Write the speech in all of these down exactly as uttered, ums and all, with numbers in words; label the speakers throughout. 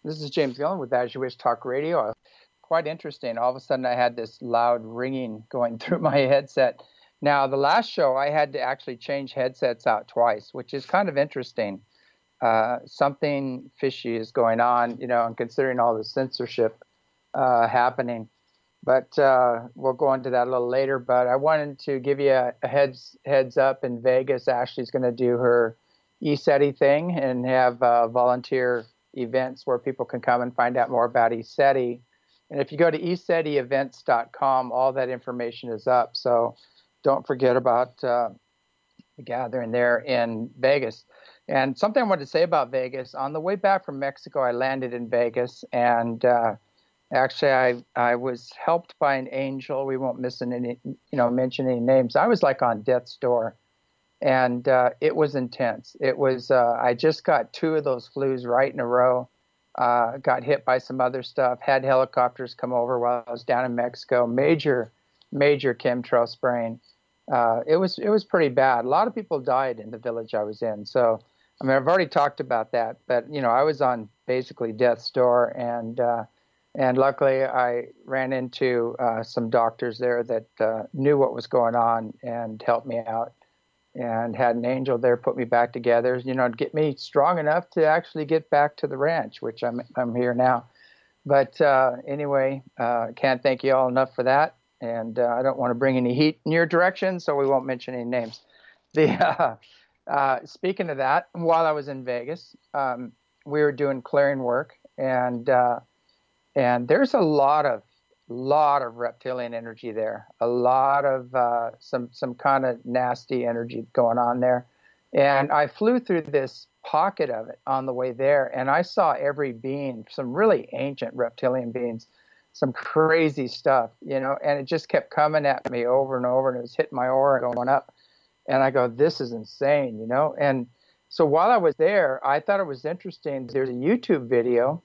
Speaker 1: This is James Gillen with As You Wish Talk Radio. Quite interesting. All of a sudden, I had this loud ringing going through my headset. Now, the last show, I had to actually change headsets out twice, which is kind of interesting. Uh, something fishy is going on, you know, and considering all the censorship uh, happening. But uh, we'll go into that a little later. But I wanted to give you a, a heads heads up. In Vegas, Ashley's going to do her ECETI thing and have uh, volunteer events where people can come and find out more about ECETI. And if you go to e ceti events dot com, all that information is up. So don't forget about uh, the gathering there in Vegas. And something I wanted to say about Vegas, on the way back from Mexico, I landed in Vegas, and uh, actually I I was helped by an angel. We won't miss any, you know, mention any names. I was like on death's door. And uh, it was intense. It was, uh, I just got two of those flus right in a row, uh, got hit by some other stuff, had helicopters come over while I was down in Mexico, major, major chemtrail spraying. Uh, it was, it was pretty bad. A lot of people died in the village I was in. So, I mean, I've already talked about that, but, you know, I was on basically death's door, and, uh, and luckily I ran into uh, some doctors there that uh, knew what was going on and helped me out. And had an angel there put me back together, you know, to get me strong enough to actually get back to the ranch, which I'm I'm here now. But uh, anyway, uh, can't thank you all enough for that. And uh, I don't want to bring any heat in your direction, so we won't mention any names. The uh, uh, speaking of that, while I was in Vegas, um, we were doing clearing work, and uh, and there's a lot of lot of reptilian energy there, a lot of uh, some some kind of nasty energy going on there. And I flew through this pocket of it on the way there, and I saw every being, some really ancient reptilian beings, some crazy stuff, you know, and it just kept coming at me over and over, and it was hitting my aura going up. And I go, this is insane, you know. And so while I was there, I thought it was interesting. There's a YouTube video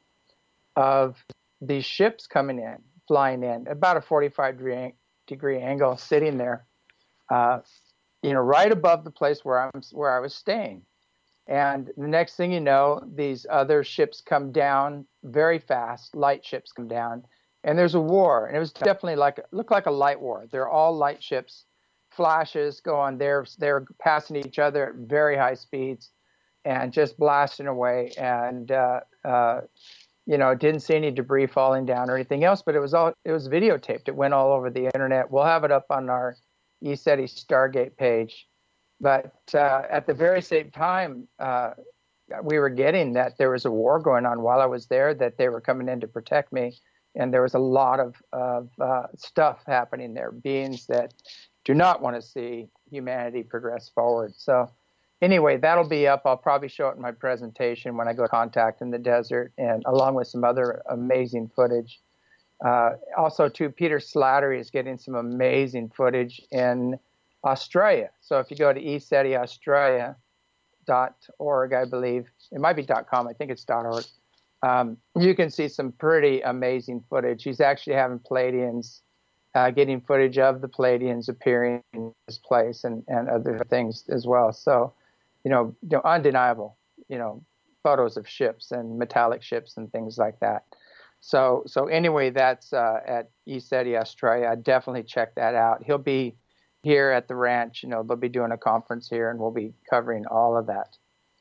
Speaker 1: of these ships coming in, flying in, about a forty-five degree, degree angle, sitting there, uh, you know, right above the place where I'm, where I was staying. And the next thing you know, these other ships come down very fast, light ships come down, and there's a war. And it was definitely like, looked like a light war. They're all light ships, flashes go on, they're, they're passing each other at very high speeds and just blasting away. And, uh, uh, you know, didn't see any debris falling down or anything else, but it was all, it was videotaped. It went all over the internet. We'll have it up on our ECETI Stargate page. But uh, at the very same time, uh, we were getting that there was a war going on while I was there, that they were coming in to protect me. And there was a lot of, of uh, stuff happening there, beings that do not want to see humanity progress forward. So anyway, that'll be up. I'll probably show it in my presentation when I go contact in the desert, and along with some other amazing footage. Uh, also, too, Peter Slattery is getting some amazing footage in Australia. So if you go to e ceti australia dot org, I believe, it might be .com, I think it's .org, um, you can see some pretty amazing footage. He's actually having Pleiadians, uh, getting footage of the Pleiadians appearing in this place, and, and other things as well. So, you know, you know, undeniable, you know, photos of ships and metallic ships and things like that. So, so anyway, that's uh, at ECETI Australia. Definitely check that out. He'll be here at the ranch. You know, they'll be doing a conference here, and we'll be covering all of that.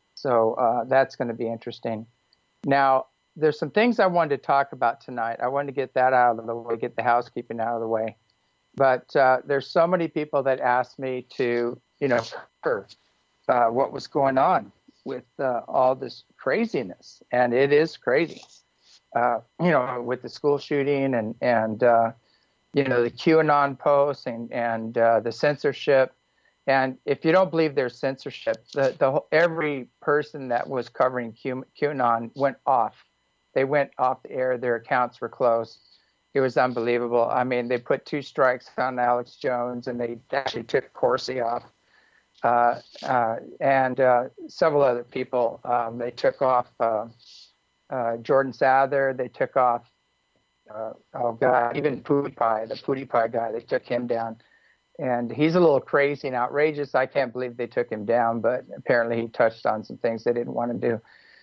Speaker 1: So uh, that's going to be interesting. Now, there's some things I wanted to talk about tonight. I wanted to get that out of the way, get the housekeeping out of the way. But uh, there's so many people that asked me to, you know, cover Uh, what was going on with uh, all this craziness. And it is crazy, uh, you know, with the school shooting and, and uh, you know, the QAnon posts and, and uh, the censorship. And if you don't believe there's censorship, the, the every person that was covering Q, QAnon went off. They went off the air. Their accounts were closed. It was unbelievable. I mean, they put two strikes on Alex Jones, and they actually took Corsi off. Uh, uh, and uh, several other people. Um, they took off uh, uh, Jordan Sather. They took off, uh, oh God, even PewDiePie, the PewDiePie guy. They took him down. And he's a little crazy and outrageous. I can't believe they took him down, but apparently he touched on some things they didn't want to do.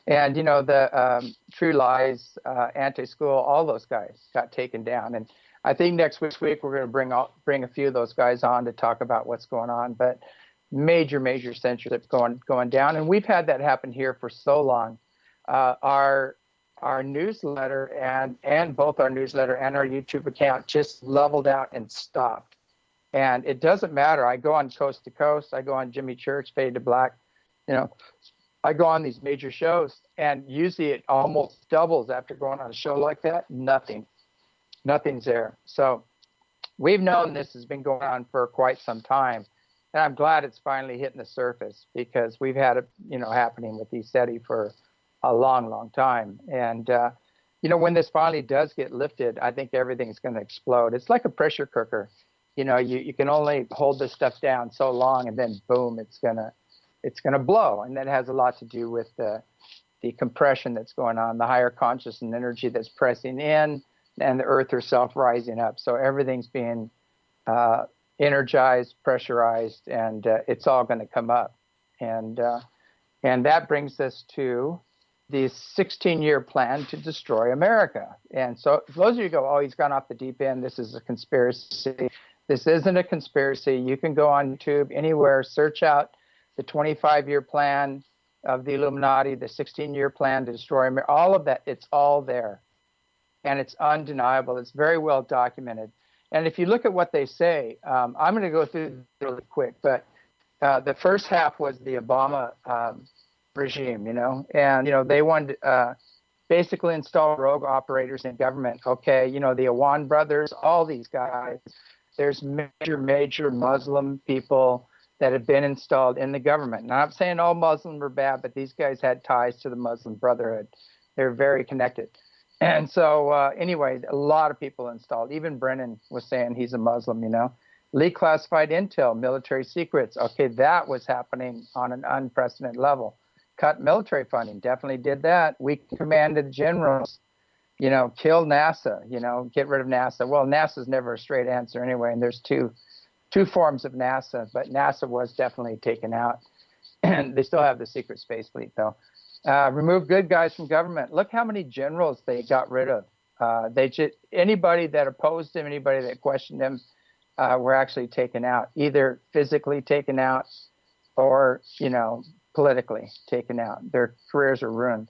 Speaker 1: And, you know, the um, True Lies, uh, Anti-School, all those guys got taken down. And I think next week we're going to bring all, bring a few of those guys on to talk about what's going on. But major, major censorship going going down. And we've had that happen here for so long. Uh, our our newsletter and, and both our newsletter and our YouTube account just leveled out and stopped. And it doesn't matter. I go on Coast to Coast. I go on Jimmy Church, Fade to Black. You know, I go on these major shows, and usually it almost doubles after going on a show like that. Nothing. Nothing's there. So we've known this has been going on for quite some time. And I'm glad it's finally hitting the surface, because we've had it, you know, happening with ECETI for a long, long time. And, uh, you know, when this finally does get lifted, I think everything's going to explode. It's like a pressure cooker. You know, you, you can only hold this stuff down so long, and then boom, it's going to it's going to blow. And that has a lot to do with the, the compression that's going on, the higher conscious and energy that's pressing in, and the earth herself rising up. So everything's being uh, energized, pressurized, and uh, it's all going to come up. And uh, and that brings us to the sixteen-year plan to destroy America. And so those of you who go, oh, he's gone off the deep end, this is a conspiracy. This isn't a conspiracy. You can go on YouTube, anywhere, search out the twenty-five-year plan of the Illuminati, the sixteen-year plan to destroy America, all of that, it's all there. And it's undeniable. It's very well documented. And if you look at what they say, um, I'm going to go through really quick, but uh, the first half was the Obama um, regime, you know, and, you know, they wanted to uh, basically install rogue operators in government. Okay, you know, the Awan brothers, all these guys, there's major, major Muslim people that have been installed in the government. Now, I'm not saying all Muslims are bad, but these guys had ties to the Muslim Brotherhood. They're very connected. And so, uh, anyway, a lot of people installed. Even Brennan was saying he's a Muslim, you know. Leaked classified intel, military secrets. Okay, that was happening on an unprecedented level. Cut military funding, definitely did that. We commanded generals, you know, kill NASA, you know, get rid of NASA. Well, NASA's never a straight answer anyway, and there's two two forms of NASA, but NASA was definitely taken out. And they still have the secret space fleet, though. Uh, remove good guys from government. Look how many generals they got rid of. Uh, they just, anybody that opposed him, anybody that questioned him, uh, were actually taken out, either physically taken out or, you know, politically taken out. Their careers are ruined.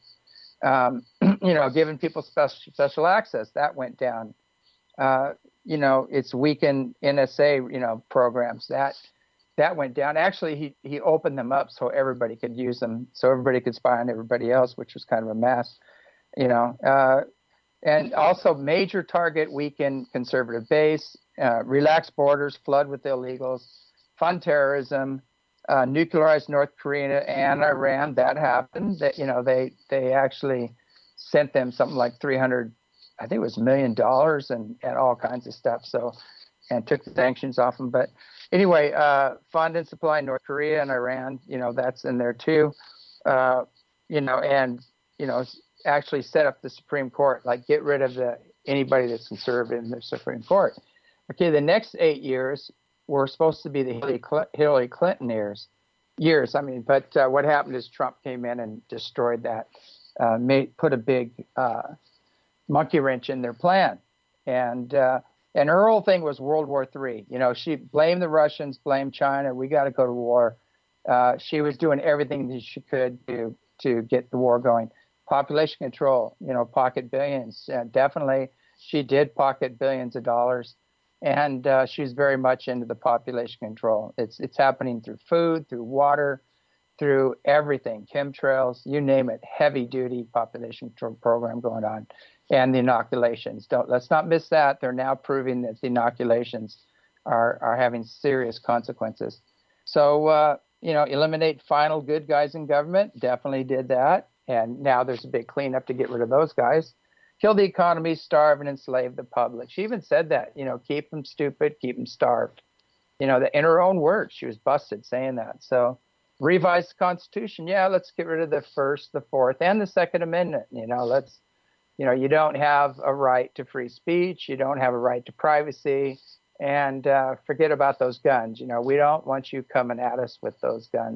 Speaker 1: Um, you know, giving people special special access, that went down. Uh, you know, it's weakened N S A, you know, programs that. That went down. Actually, he, he opened them up so everybody could use them, so everybody could spy on everybody else, which was kind of a mess, you know. Uh, and also major target weaken conservative base, uh, relax borders, flood with illegals, fund terrorism, uh, nuclearize North Korea and Iran. That happened. That, you know, they they actually sent them something like three hundred, I think it was million dollars and, and all kinds of stuff. So, and took the sanctions off them. But anyway, uh, fund and supply North Korea and Iran, you know, that's in there too. Uh, you know, and, you know, actually set up the Supreme Court, like get rid of the anybody that's conservative in the Supreme Court. Okay, the next eight years were supposed to be the Hillary Clinton years. Years, I mean, but uh, what happened is Trump came in and destroyed that, uh, made, put a big uh, monkey wrench in their plan. And, uh, And her whole thing was World War Three. You know, she blamed the Russians, blamed China. We got to go to war. Uh, she was doing everything that she could to to get the war going. Population control, you know, pocket billions. Uh, definitely, she did pocket billions of dollars, and uh, she's very much into the population control. It's it's happening through food, through water, through everything, chemtrails, you name it. Heavy duty population control program going on. And the inoculations. Don't let's not miss that. They're now proving that the inoculations are are having serious consequences. So uh, you know, eliminate final good guys in government. Definitely did that. And now there's a big cleanup to get rid of those guys. Kill the economy, starve and enslave the public. She even said that. You know, keep them stupid, keep them starved. You know, the, in her own words, she was busted saying that. So revise the Constitution. Yeah, let's get rid of the First, the Fourth, and the Second Amendment. You know, let's. You know, you don't have a right to free speech. You don't have a right to privacy. And uh, forget about those guns. You know, we don't want you coming at us with those guns.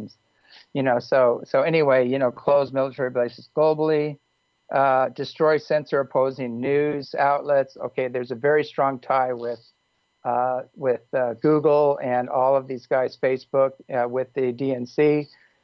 Speaker 1: You know, so so anyway, you know, close military bases globally, uh, destroy censor opposing news outlets. Okay, there's a very strong tie with uh, with uh, Google and all of these guys, Facebook, uh, with the D N C,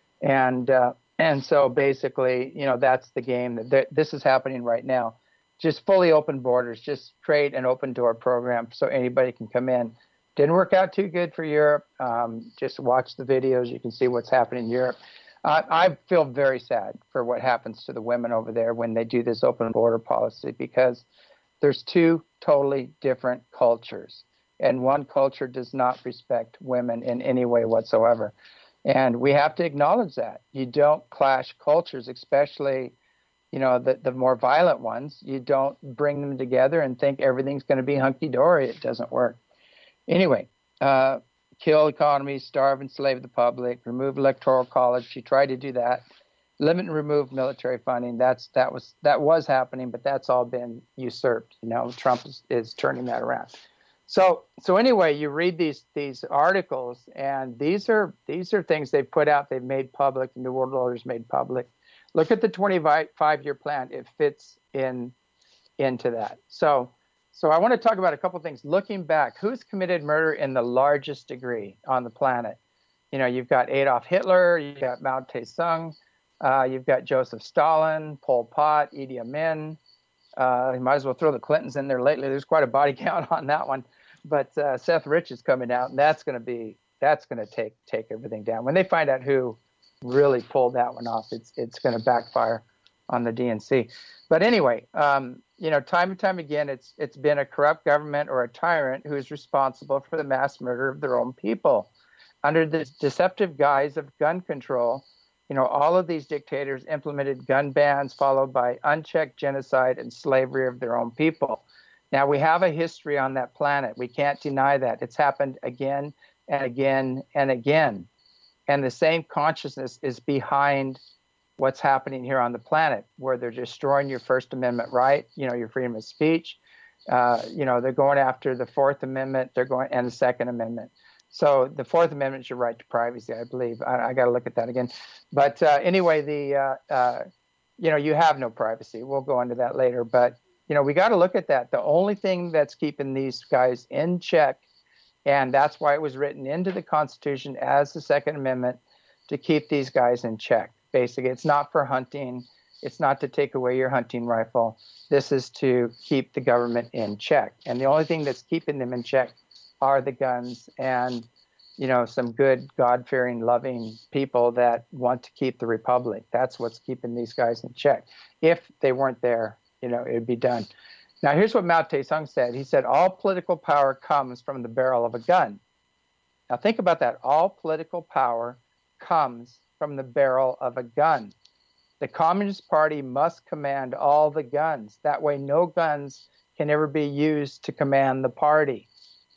Speaker 1: and uh, and so basically, you know, that's the game that th- this is happening right now. Just fully open borders, just create an open door program so anybody can come in. Didn't work out too good for Europe. Um, just watch the videos. You can see what's happening in Europe. Uh, I feel very sad for what happens to the women over there when they do this open border policy, because there's two totally different cultures. And one culture does not respect women in any way whatsoever. And we have to acknowledge that. You don't clash cultures, especially, you know, the, the more violent ones. You don't bring them together and think everything's going to be hunky-dory. It doesn't work. Anyway, uh, kill economies, starve and slave the public, remove electoral college. She tried to do that. Limit and remove military funding. That's that was that was happening, but that's all been usurped. You know, Trump is, is turning that around. So so anyway, you read these these articles, and these are these are things they've put out, they've made public, the New World Order's made public. Look at the twenty-five year plan. It fits in into that. So. So I want to talk about a couple of things. Looking back, who's committed murder in the largest degree on the planet? You know, you've got Adolf Hitler, you've got Mao Tse-tung, uh, you've got Joseph Stalin, Pol Pot, Idi Amin. Uh, you might as well throw the Clintons in there lately. There's quite a body count on that one. But uh, Seth Rich is coming out, and that's going to be that's going to take take everything down. When they find out who really pulled that one off, it's it's going to backfire on the D N C. But anyway, um, you know, time and time again, it's it's been a corrupt government or a tyrant who is responsible for the mass murder of their own people. Under the deceptive guise of gun control, you know, all of these dictators implemented gun bans followed by unchecked genocide and slavery of their own people. Now, we have a history on that planet. We can't deny that. It's happened again and again and again. And the same consciousness is behind what's happening here on the planet, where they're destroying your First Amendment right, you know, your freedom of speech. Uh, you know, they're going after the Fourth Amendment, they're going, and the Second Amendment. So the Fourth Amendment is your right to privacy, I believe. I, I got to look at that again. But uh, anyway, the uh, uh, you know, you have no privacy. We'll go into that later. But you know, we got to look at that. The only thing that's keeping these guys in check, and that's why it was written into the Constitution as the Second Amendment, to keep these guys in check. Basically, it's not for hunting. It's not to take away your hunting rifle. This is to keep the government in check. And the only thing that's keeping them in check are the guns and, you know, some good God-fearing, loving people that want to keep the republic. That's what's keeping these guys in check. If they weren't there, you know, it would be done. Now, here's what Mao Tse-tung said. He said, all political power comes from the barrel of a gun. Now, think about that. All political power comes from the barrel of a gun. The Communist Party must command all the guns. That way, no guns can ever be used to command the party.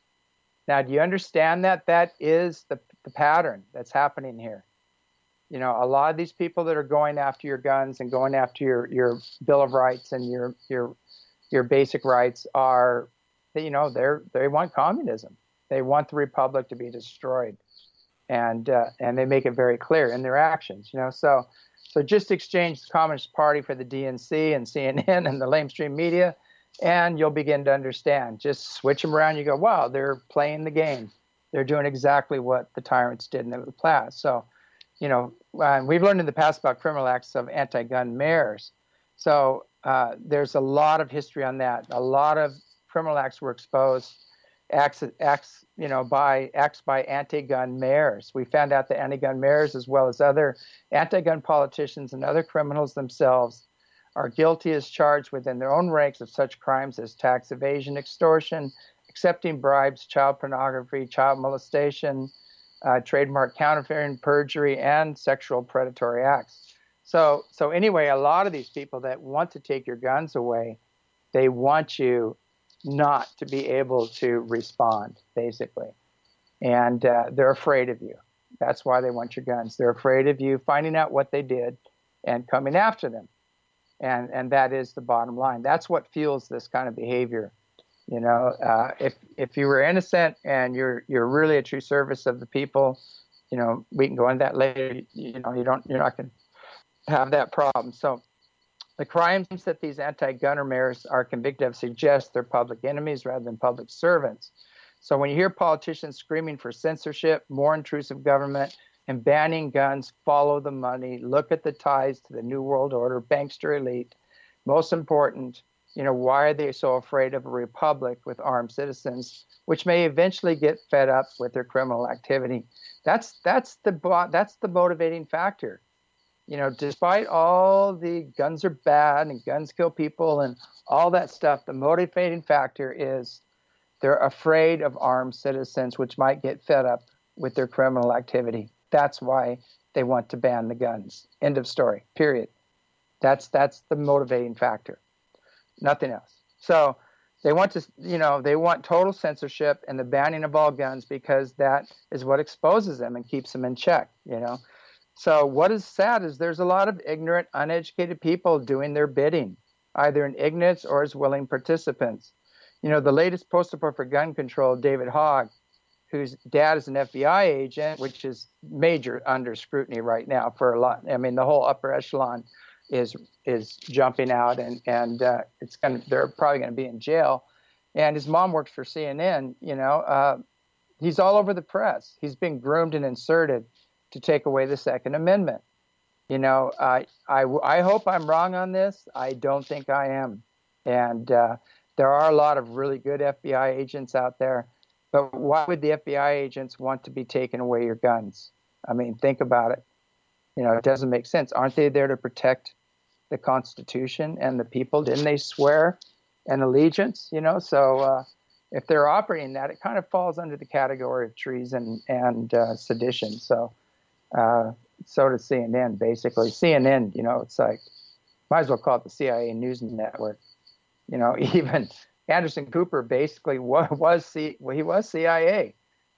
Speaker 1: Now, do you understand that? That is the, the pattern that's happening here. You know, a lot of these people that are going after your guns and going after your, your Bill of Rights and your your your basic rights are, you know, they're they want communism. They want the republic to be destroyed. And uh, and they make it very clear in their actions, you know. So so just exchange the Communist Party for the D N C and C N N and the lamestream media, and you'll begin to understand. Just switch them around. You go, wow, they're playing the game. They're doing exactly what the tyrants did in the past. So, you know, uh, we've learned in the past about criminal acts of anti-gun mayors. So uh, there's a lot of history on that. A lot of criminal acts were exposed. Acts, acts, you know, by acts by anti-gun mayors. We found out that anti-gun mayors, as well as other anti-gun politicians and other criminals themselves, are guilty as charged within their own ranks of such crimes as tax evasion, extortion, accepting bribes, child pornography, child molestation, uh, trademark counterfeiting, perjury, and sexual predatory acts. So, so anyway, a lot of these people that want to take your guns away, they want you not to be able to respond, basically. And uh, they're afraid of you. That's why they want your guns. They're afraid of you finding out what they did and coming after them. And and that is the bottom line. That's what fuels this kind of behavior. You know, uh, if if you were innocent and you're you're really a true service of the people, you know, we can go into that later. You know, you don't, you're not going to have that problem. So the crimes that these anti-gunner mayors are convicted of suggest they're public enemies rather than public servants. So when you hear politicians screaming for censorship, more intrusive government, and banning guns, follow the money, look at the ties to the New World Order, bankster elite. Most important, you know, why are they so afraid of a republic with armed citizens, which may eventually get fed up with their criminal activity? That's that's the that's the motivating factor. You know, despite all the guns are bad and guns kill people and all that stuff, the motivating factor is they're afraid of armed citizens, which might get fed up with their criminal activity. That's why they want to ban the guns. End of story, period. That's that's the motivating factor, nothing else. So they want to, you know, they want total censorship and the banning of all guns because that is what exposes them and keeps them in check, you know. So what is sad is there's a lot of ignorant, uneducated people doing their bidding, either in ignorance or as willing participants. You know, the latest poster boy for gun control, David Hogg, whose dad is an F B I agent, which is major under scrutiny right now for a lot. I mean, the whole upper echelon is is jumping out, and and uh, it's going to, they're probably going to be in jail. And his mom works for C N N. You know, uh, he's all over the press. He's been groomed and inserted to take away the Second Amendment. You know, I I I hope I'm wrong on this. I don't think I am, and uh, there are a lot of really good F B I agents out there. But why would the F B I agents want to be taking away your guns? I mean, think about it. You know, it doesn't make sense. Aren't they there to protect the Constitution and the people? Didn't they swear an allegiance? You know, so uh, if they're operating that, it kind of falls under the category of treason and uh, sedition. So, uh, so does C N N, basically. C N N, you know, it's like, might as well call it the C I A News Network. You know, even Anderson Cooper basically was, was C, well, he was C I A,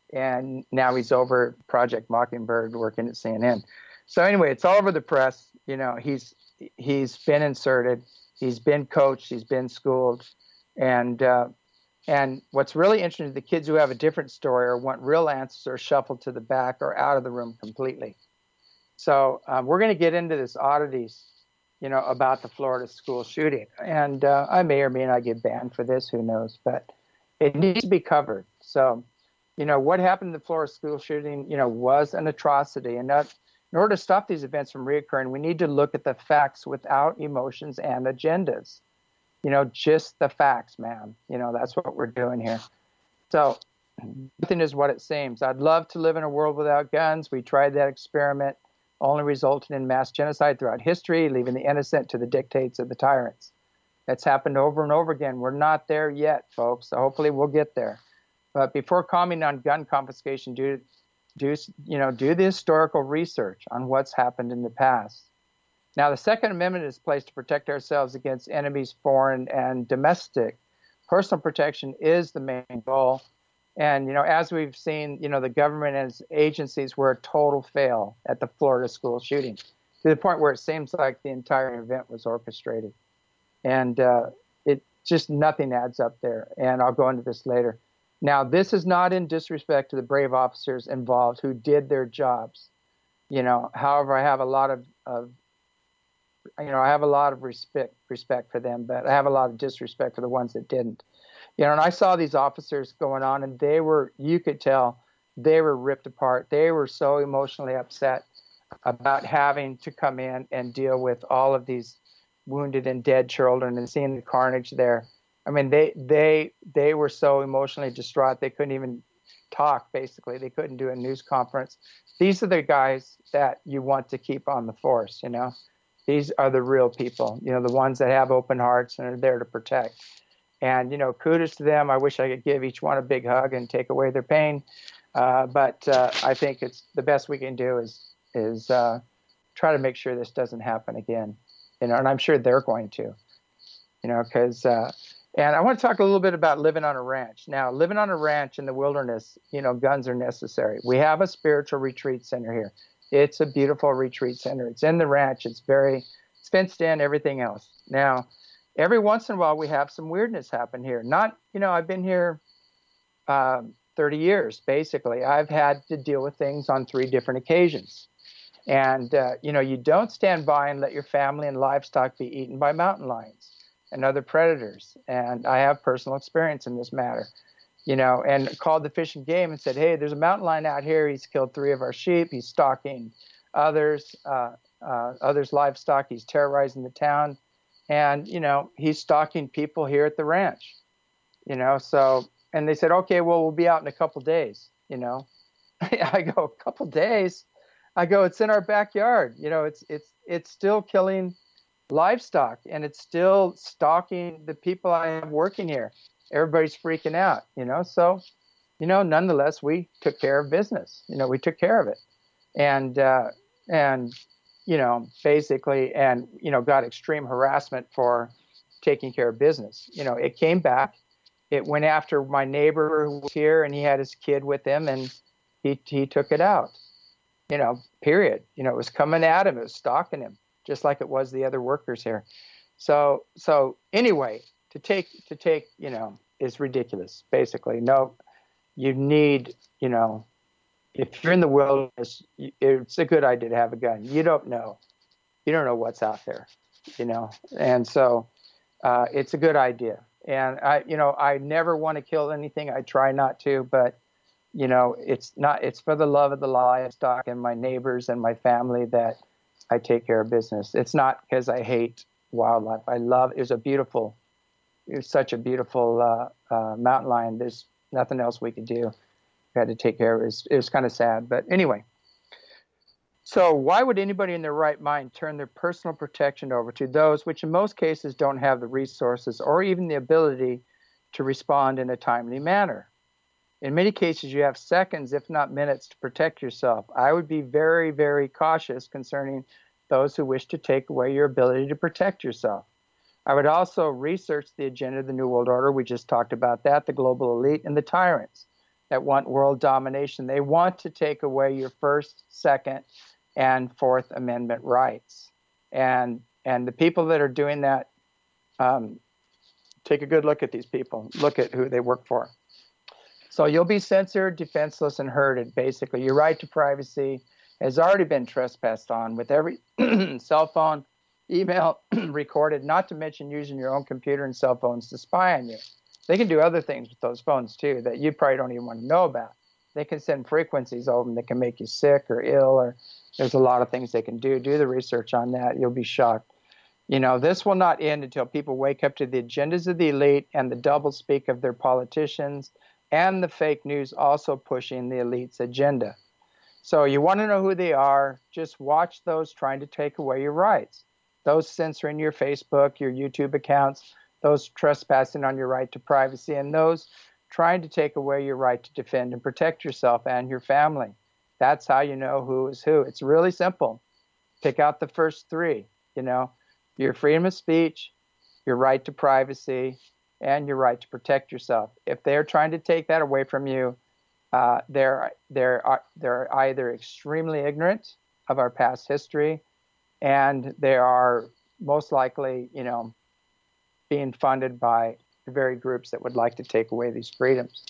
Speaker 1: and now he's over Project Mockingbird working at C N N. So anyway, it's all over the press. You know, he's he's been inserted, he's been coached, he's been schooled, and uh, and what's really interesting, the kids who have a different story or want real answers are shuffled to the back or out of the room completely. So um, we're going to get into this oddities, you know, about the Florida school shooting. And uh, I may or may not get banned for this, who knows, but it needs to be covered. So, you know, what happened in the Florida school shooting, you know, was an atrocity. And that, in order to stop these events from reoccurring, we need to look at the facts without emotions and agendas. You know, just the facts, man. You know, that's what we're doing here. So nothing is what it seems. I'd love to live in a world without guns. We tried that experiment. Only resulted in mass genocide throughout history, leaving the innocent to the dictates of the tyrants. That's happened over and over again. We're not there yet, folks. So hopefully we'll get there. But before commenting on gun confiscation, do, do, you know, do the historical research on what's happened in the past. Now, the Second Amendment is placed to protect ourselves against enemies, foreign and domestic. Personal protection is the main goal. And, you know, as we've seen, you know, the government and its agencies were a total fail at the Florida school shooting, to the point where it seems like the entire event was orchestrated. And uh, it just, nothing adds up there. And I'll go into this later. Now, this is not in disrespect to the brave officers involved who did their jobs. You know, however, I have a lot of, of you know, I have a lot of respect, respect for them, but I have a lot of disrespect for the ones that didn't. You know, and I saw these officers going on, and they were, you could tell, they were ripped apart. They were so emotionally upset about having to come in and deal with all of these wounded and dead children and seeing the carnage there. I mean, they they they were so emotionally distraught, they couldn't even talk, basically. They couldn't do a news conference. These are the guys that you want to keep on the force, you know. These are the real people, you know, the ones that have open hearts and are there to protect. And, you know, kudos to them. I wish I could give each one a big hug and take away their pain. Uh, but uh, I think it's the best we can do is is uh, try to make sure this doesn't happen again. You know, and I'm sure they're going to, you know, because uh, and I want to talk a little bit about living on a ranch. Now, living on a ranch in the wilderness, you know, guns are necessary. We have a spiritual retreat center here. It's a beautiful retreat center. It's in the ranch. It's very it's fenced in, everything else. Now, every once in a while, we have some weirdness happen here. Not, you know, I've been here uh, thirty years, basically. I've had to deal with things on three different occasions. And, uh, you know, you don't stand by and let your family and livestock be eaten by mountain lions and other predators. And I have personal experience in this matter, you know, and called the Fish and Game and said, hey, there's a mountain lion out here. He's killed three of our sheep. He's stalking others, uh, uh, others' livestock. He's terrorizing the town. And, you know, he's stalking people here at the ranch, you know, so, and they said, okay, well, we'll be out in a couple days, you know. I go, a couple days? I go, it's in our backyard. You know, it's it's it's still killing livestock, and it's still stalking the people I have working here. Everybody's freaking out, you know. So, you know, nonetheless, we took care of business. You know, we took care of it, and uh, and you know, basically, and you know, got extreme harassment for taking care of business. You know, it came back. It went after my neighbor who was here, and he had his kid with him, and he he took it out. You know, period. You know, it was coming at him. It was stalking him, just like it was the other workers here. So, so anyway, to take, to take, you know, is ridiculous, basically. No, you need, you know, if you're in the wilderness, it's a good idea to have a gun. You don't know. You don't know what's out there, you know. And so uh, it's a good idea. And, I, you know, I never want to kill anything. I try not to, but you know, it's not, it's for the love of the livestock and my neighbors and my family that I take care of business. It's not because I hate wildlife. I love, it was a beautiful, it was such a beautiful uh, uh, mountain lion. There's nothing else we could do. We had to take care of it. It was, it was kind of sad, but anyway. So why would anybody in their right mind turn their personal protection over to those which in most cases don't have the resources or even the ability to respond in a timely manner? In many cases, you have seconds, if not minutes, to protect yourself. I would be very, very cautious concerning those who wish to take away your ability to protect yourself. I would also research the agenda of the New World Order. We just talked about that, the global elite and the tyrants that want world domination. They want to take away your First, Second, and Fourth Amendment rights. And, and the people that are doing that, um, take a good look at these people. Look at who they work for. So you'll be censored, defenseless, and hurted, basically. Your right to privacy has already been trespassed on with every cell phone, email recorded, not to mention using your own computer and cell phones to spy on you. They can do other things with those phones, too, that you probably don't even want to know about. They can send frequencies over them that can make you sick or ill, or there's a lot of things they can do. Do the research on that. You'll be shocked. You know, this will not end until people wake up to the agendas of the elite and the doublespeak of their politicians, and the fake news also pushing the elite's agenda. So you want to know who they are, just watch those trying to take away your rights. Those censoring your Facebook, your YouTube accounts, those trespassing on your right to privacy, and those trying to take away your right to defend and protect yourself and your family. That's how you know who is who. It's really simple. Pick out the first three, you know, your freedom of speech, your right to privacy, and your right to protect yourself. If they're trying to take that away from you, uh, they're, they're, they're either extremely ignorant of our past history, and they are most likely, you know, being funded by the very groups that would like to take away these freedoms.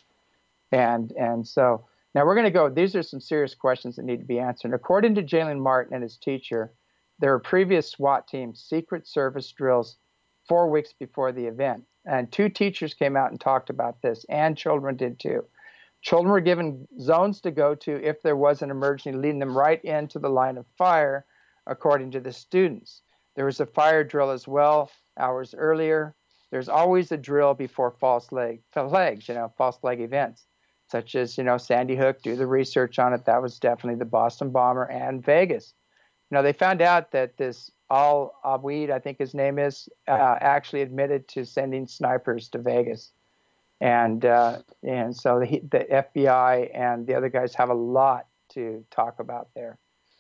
Speaker 1: And, and so now we're going to go, these are some serious questions that need to be answered. According to Jalen Martin and his teacher, there were previous SWAT team Secret Service drills four weeks before the event. And two teachers came out and talked about this, and children did too. Children were given zones to go to if there was an emergency, leading them right into the line of fire, according to the students. There was a fire drill as well hours earlier. There's always a drill before false leg, flags, you know, false flag events, such as, you know, Sandy Hook. Do the research on it. That was definitely the Boston bomber, and Vegas. You know, they found out that this Al Abweed, I think his name is, uh, actually admitted to sending snipers to Vegas. And uh, and so the, the F B I and the other guys have a lot to talk about there.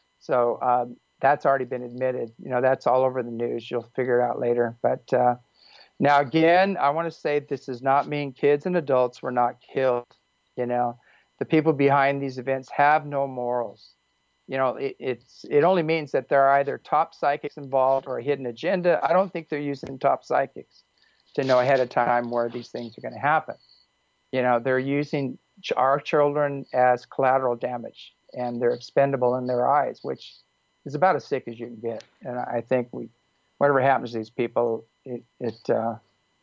Speaker 1: So um, that's already been admitted. You know, that's all over the news. You'll figure it out later. But uh, now, again, I want to say this does not mean kids and adults were not killed. You know, the people behind these events have no morals. You know, it, it's it only means that there are either top psychics involved or a hidden agenda. I don't think they're using top psychics to know ahead of time where these things are going to happen. You know, they're using our children as collateral damage, and they're expendable in their eyes, which is about as sick as you can get. And I think we, whatever happens to these people, it it, uh,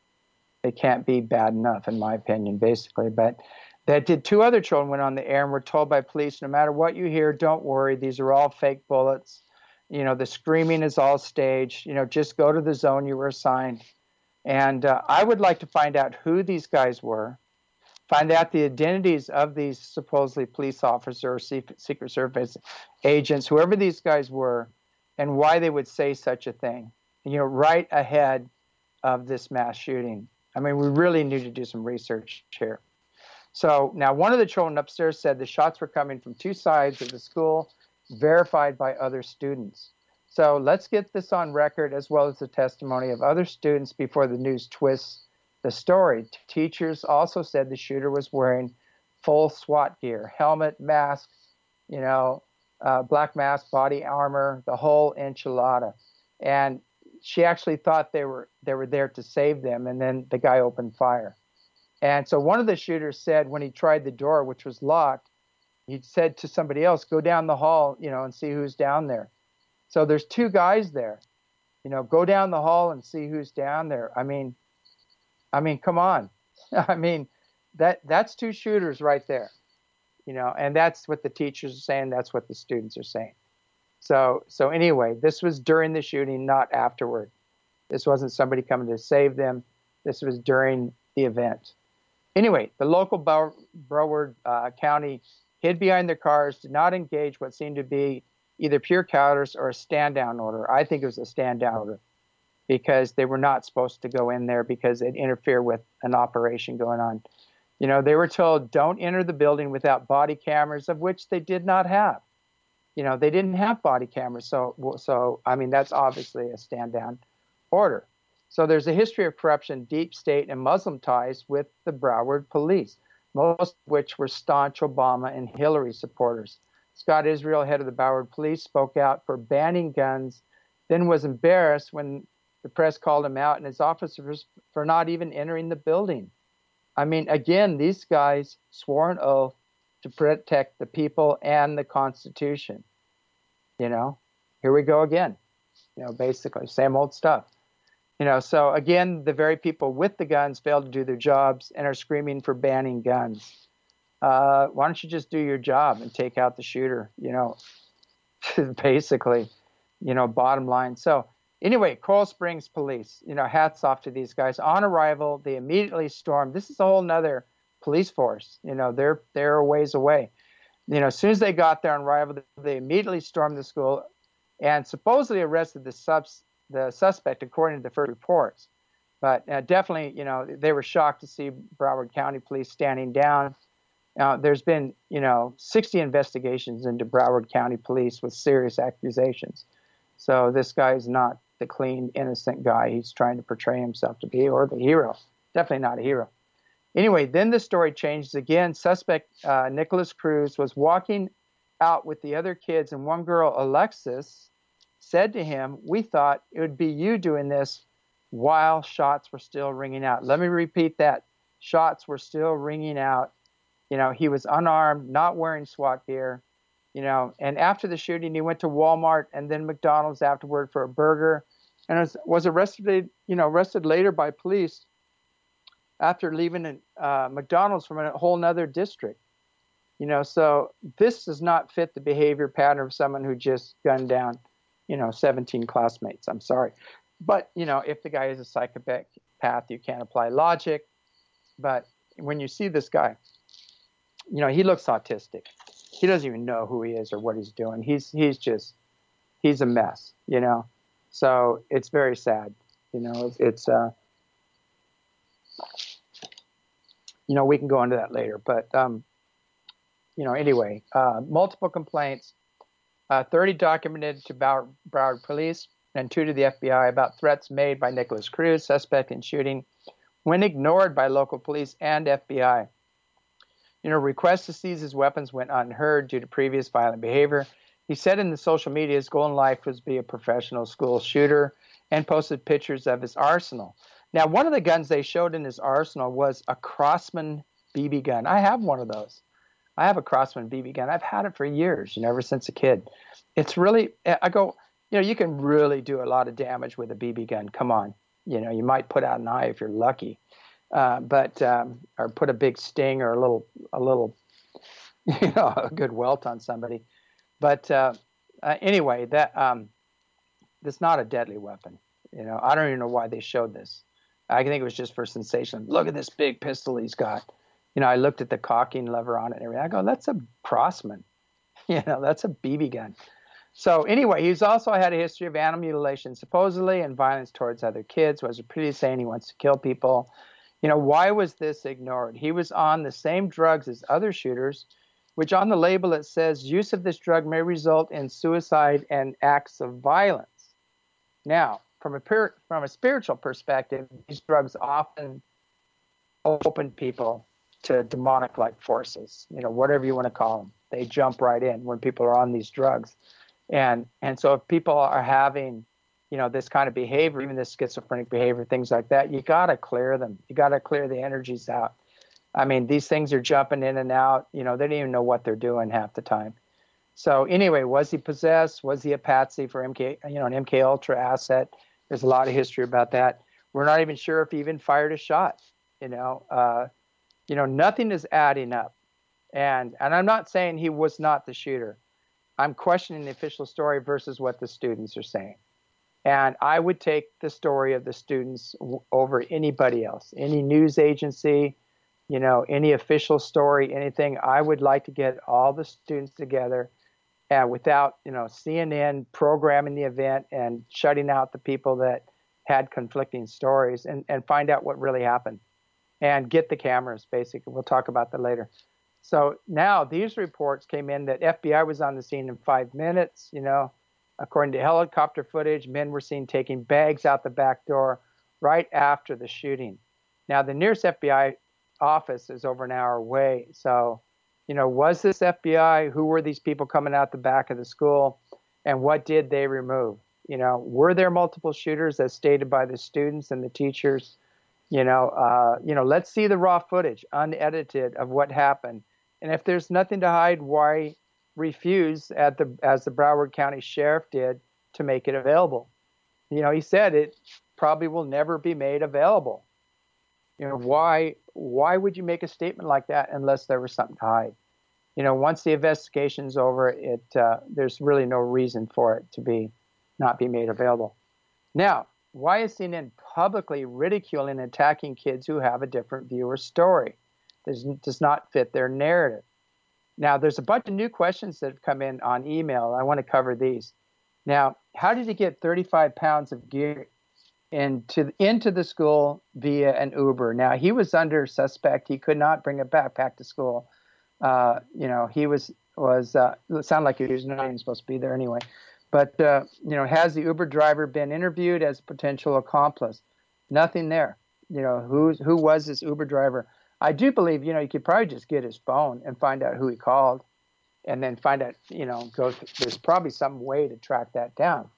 Speaker 1: it can't be bad enough, in my opinion, basically. But that did two other children went on the air and were told by police, no matter what you hear, don't worry, these are all fake bullets. You know, the screaming is all staged. You know, just go to the zone you were assigned. And uh, I would like to find out who these guys were, find out the identities of these supposedly police officers or Secret Service agents, whoever these guys were, and why they would say such a thing, you know, right ahead of this mass shooting. I mean, we really need to do some research here. So now one of the children upstairs said the shots were coming from two sides of the school, verified by other students. So let's get this on record, as well as the testimony of other students before the news twists the story. Teachers also said the shooter was wearing full SWAT gear, helmet, mask, you know, uh, black mask, body armor, the whole enchilada. And she actually thought they were they were there to save them, and then the guy opened fire. And so one of the shooters said when he tried the door, which was locked, he said to somebody else, go down the hall, you know, and see who's down there. So there's two guys there, you know, go down the hall and see who's down there. I mean, I mean, come on. I mean, that that's two shooters right there, you know, and that's what the teachers are saying. That's what the students are saying. So, so anyway, this was during the shooting, not afterward. This wasn't somebody coming to save them. This was during the event. Anyway, the local Bow- Broward uh, County hid behind their cars, did not engage what seemed to be either pure cowardice or a stand-down order. I think it was a stand-down order because they were not supposed to go in there because it interfered with an operation going on. You know, they were told, don't enter the building without body cameras, of which they did not have. You know, they didn't have body cameras. So, so I mean, that's obviously a stand-down order. So there's a history of corruption, deep state, and Muslim ties with the Broward police, most of which were staunch Obama and Hillary supporters. Scott Israel, head of the Broward police, spoke out for banning guns, then was embarrassed when the press called him out and his officers for not even entering the building. I mean, again, these guys swore an oath to protect the people and the Constitution. You know, here we go again. You know, basically, same old stuff. You know, so again, the very people with the guns failed to do their jobs and are screaming for banning guns. Uh, why don't you just do your job and take out the shooter? You know, basically, you know, bottom line. So anyway, Coral Springs police, you know, hats off to these guys. On arrival, they immediately stormed. This is a whole nother police force. You know, they're they're a ways away. You know, as soon as they got there on arrival, they immediately stormed the school and supposedly arrested the subs. the suspect, according to the first reports. But uh, definitely, you know, they were shocked to see Broward County police standing down. Now, there's been, you know, sixty investigations into Broward County police with serious accusations. So this guy's not the clean, innocent guy he's trying to portray himself to be, or the hero. Definitely not a hero. Anyway, then the story changes again. Suspect uh, Nicholas Cruz was walking out with the other kids, and one girl, Alexis, said to him, we thought it would be you doing this while shots were still ringing out. Let me repeat that. Shots were still ringing out. You know, he was unarmed, not wearing SWAT gear, you know, and after the shooting, he went to Walmart and then McDonald's afterward for a burger and was, was arrested, you know, arrested later by police after leaving uh, McDonald's from a whole nother district. You know, so this does not fit the behavior pattern of someone who just gunned down, you know, seventeen classmates. I'm sorry. But, you know, if the guy is a psychopath, you can't apply logic. But when you see this guy, you know, he looks autistic. He doesn't even know who he is or what he's doing. He's he's just, he's a mess, you know. So it's very sad. You know, it's, it's uh, you know, we can go into that later. But, um, you know, anyway, uh, multiple complaints. Uh, thirty documented to Broward, Broward police and two to the F B I about threats made by Nicholas Cruz, suspect in shooting, when ignored by local police and F B I. You know, requests to seize his weapons went unheard due to previous violent behavior. He said in the social media his goal in life was to be a professional school shooter and posted pictures of his arsenal. Now, one of the guns they showed in his arsenal was a Crosman B B gun. I have one of those. I have a Crosman B B gun. I've had it for years, you know, ever since a kid. It's really, I go, you know, you can really do a lot of damage with a B B gun. Come on. You know, you might put out an eye if you're lucky, uh, but, um, or put a big sting or a little, a little, you know, a good welt on somebody. But uh, uh, anyway, that um, that's not a deadly weapon. You know, I don't even know why they showed this. I think it was just for sensation. Look at this big pistol he's got. You know, I looked at the cocking lever on it and everything. I go, that's a Crosman. You know, that's a B B gun. So anyway, he's also had a history of animal mutilation, supposedly, and violence towards other kids. Was pretty saying he wants to kill people. You know, why was this ignored? He was on the same drugs as other shooters, which on the label it says use of this drug may result in suicide and acts of violence. Now, from a per- from a spiritual perspective, these drugs often open people to demonic-like forces, you know, whatever you want to call them. They jump right in when people are on these drugs. And and so if people are having, you know, this kind of behavior, even this schizophrenic behavior, things like that, you got to clear them. You got to clear the energies out. I mean, these things are jumping in and out. You know, they don't even know what they're doing half the time. So anyway, was he possessed? Was he a patsy for M K, you know, an M K Ultra asset? There's a lot of history about that. We're not even sure if he even fired a shot. You know, uh, you know, nothing is adding up. And and I'm not saying he was not the shooter. I'm questioning the official story versus what the students are saying. And I would take the story of the students w- over anybody else, any news agency, you know, any official story, anything. I would like to get all the students together uh, without, you know, C N N programming the event and shutting out the people that had conflicting stories and, and find out what really happened and get the cameras, basically. We'll talk about that later. So now these reports came in that F B I was on the scene in five minutes, you know. According to helicopter footage, men were seen taking bags out the back door right after the shooting. Now, the nearest F B I office is over an hour away. So, you know, was this F B I? Who were these people coming out the back of the school? And what did they remove? You know, were there multiple shooters as stated by the students and the teachers? You know, uh, you know, let's see the raw footage, unedited, of what happened. And if there's nothing to hide, why refuse, at the as the Broward County Sheriff did, to make it available? You know, he said it probably will never be made available. You know, why why would you make a statement like that unless there was something to hide? You know, once the investigation's over, it uh, there's really no reason for it to be not be made available. Now, why is C N N publicly ridiculing and attacking kids who have a different view or story? This does not fit their narrative. Now, there's a bunch of new questions that have come in on email. I want to cover these. Now, how did he get thirty-five pounds of gear into, into the school via an Uber? Now, he was under suspect. He could not bring a backpack to school. Uh, you know, he was, was uh, it sounded like he was not even supposed to be there anyway. But, uh, you know, has the Uber driver been interviewed as a potential accomplice? Nothing there. You know, who, who was this Uber driver? I do believe, you know, you could probably just get his phone and find out who he called and then find out, you know, go th- there's probably some way to track that down.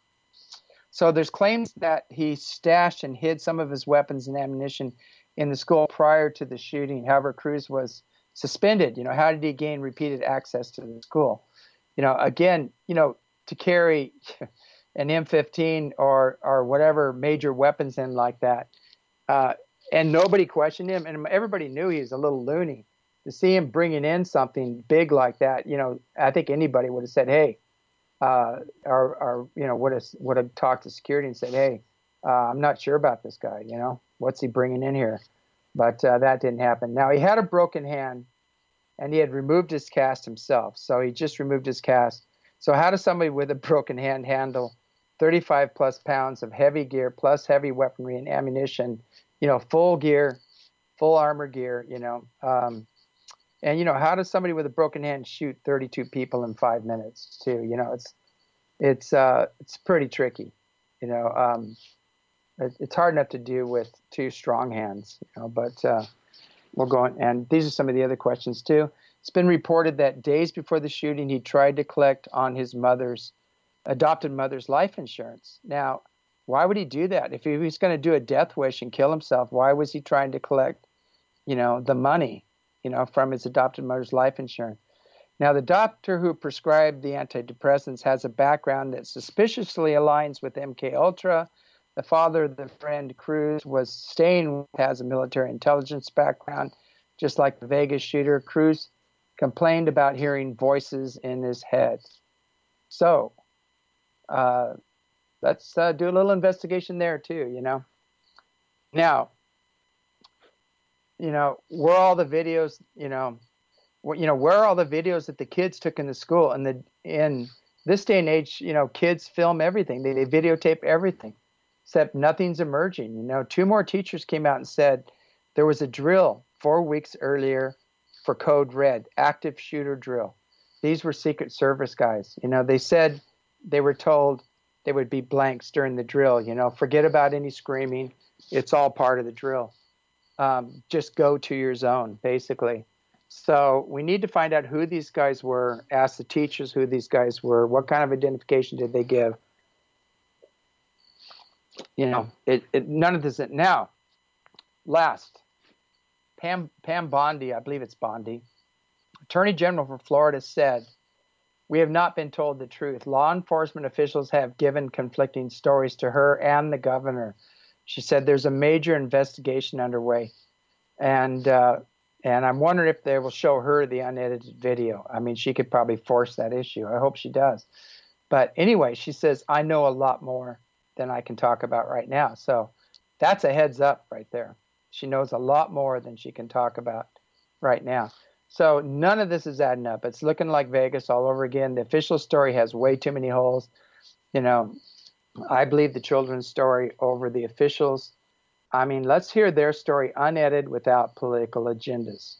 Speaker 1: So there's claims that he stashed and hid some of his weapons and ammunition in the school prior to the shooting. However, Cruz was suspended. You know, how did he gain repeated access to the school? You know, again, you know, to carry an M fifteen or or whatever major weapons in like that, uh, and nobody questioned him, and everybody knew he was a little loony. To see him bringing in something big like that, you know, I think anybody would have said, "Hey," uh, or, or you know, would have would have talked to security and said, "Hey, uh, I'm not sure about this guy. You know, what's he bringing in here?" But uh, that didn't happen. Now, he had a broken hand, and he had removed his cast himself. So he just removed his cast. So how does somebody with a broken hand handle thirty-five plus pounds of heavy gear plus heavy weaponry and ammunition? You know, full gear, full armor gear, you know. Um, and, you know, how does somebody with a broken hand shoot thirty-two people in five minutes too? You know, it's it's uh, it's pretty tricky. You know, um, it, it's hard enough to do with two strong hands, you know, but uh, we'll go on. And these are some of the other questions too. It's been reported that days before the shooting, he tried to collect on his mother's, adopted mother's life insurance. Now, why would he do that? If he was going to do a death wish and kill himself, why was he trying to collect, you know, the money? You you know, from his adopted mother's life insurance. Now, the doctor who prescribed the antidepressants has a background that suspiciously aligns with M K Ultra. The father of the friend Cruz was staying, has a military intelligence background, just like the Vegas shooter. Cruz complained about hearing voices in his head. So, uh, let's uh, do a little investigation there too, you know. Now, you know, were all the videos, you know, you know, where are all the videos that the kids took in the school? And the in this day and age, you know, kids film everything. They, they videotape everything, except nothing's emerging. You know, two more teachers came out and said there was a drill four weeks earlier for Code Red, active shooter drill. These were Secret Service guys. You know, they said they were told they would be blanks during the drill. You know, forget about any screaming. It's all part of the drill. Um, just go to your zone, basically. So we need to find out who these guys were, ask the teachers who these guys were, what kind of identification did they give. You know, it, it none of this. Now, last, Pam, Pam Bondi, I believe it's Bondi, Attorney General for Florida said, we have not been told the truth. Law enforcement officials have given conflicting stories to her and the governor. She said there's a major investigation underway. And, uh, And I'm wondering if they will show her the unedited video. I mean, she could probably force that issue. I hope she does. But anyway, she says, I know a lot more than I can talk about right now. So that's a heads up right there. She knows a lot more than she can talk about right now. So none of this is adding up. It's looking like Vegas all over again. The official story has way too many holes. You know, I believe the children's story over the officials. I mean, let's hear their story unedited without political agendas.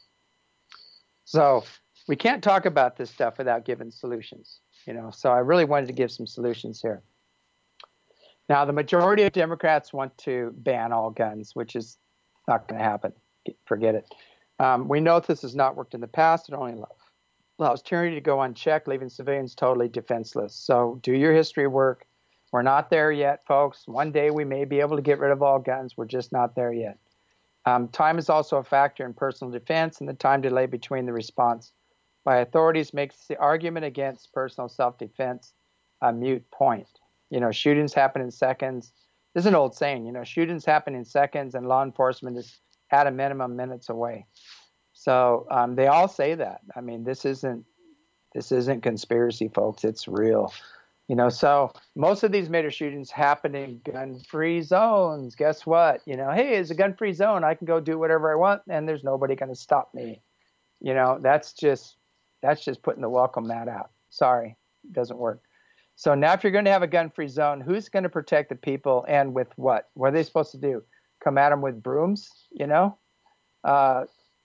Speaker 1: So we can't talk about this stuff without giving solutions, you know. So I really wanted to give some solutions here. Now, the majority of Democrats want to ban all guns, which is not going to happen. Forget it. Um, we know this has not worked in the past. It only allows tyranny to go unchecked, leaving civilians totally defenseless. So do your history work. We're not there yet, folks. One day we may be able to get rid of all guns. We're just not there yet. Um, time is also a factor in personal defense, and the time delay between the response by authorities makes the argument against personal self-defense a moot point. You know, shootings happen in seconds. This is an old saying, you know, shootings happen in seconds, and law enforcement is at a minimum minutes away. So um, they all say that. I mean, this isn't this isn't conspiracy, folks. It's real. You know, so most of these major shootings happen in gun-free zones. Guess what? You know, hey, it's a gun-free zone. I can go do whatever I want, and there's nobody going to stop me. You know, that's just that's just putting the welcome mat out. Sorry, it doesn't work. So now if you're going to have a gun-free zone, who's going to protect the people and with what? What are they supposed to do? Come at them with brooms, you know? Uh,